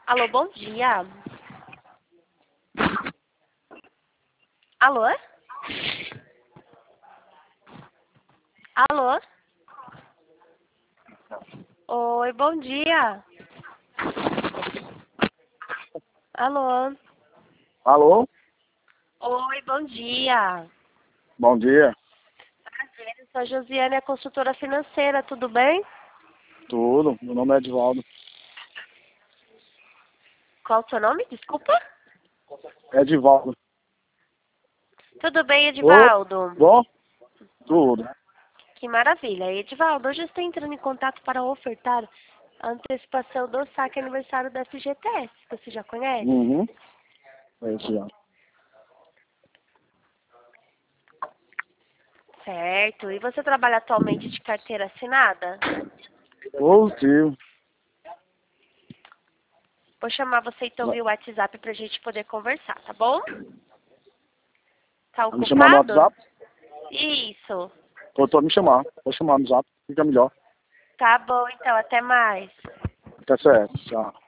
Alô, bom dia. Alô? Alô? Oi, bom dia. Alô? Alô? Oi, bom dia. Bom dia. Prazer, eu sou a Josiane, a consultora financeira, tudo bem? Tudo. Meu nome é Edivaldo. Qual o seu nome? Desculpa. Edivaldo. Tudo bem, Ô, Edivaldo? bom? Tudo. Que maravilha. Edivaldo, hoje eu estou entrando em contato para ofertar a antecipação do saque aniversário da FGTS. Você já conhece? Uhum. É isso já. Certo. E você trabalha atualmente de carteira assinada? Positivo. Vou chamar você então via WhatsApp para a gente poder conversar, tá bom? Tá Vai me chamar no ocupado? WhatsApp? Isso. Pode me chamar. Pode chamar no WhatsApp. Fica melhor. Tá bom, então. Até mais. Tá certo. Tchau.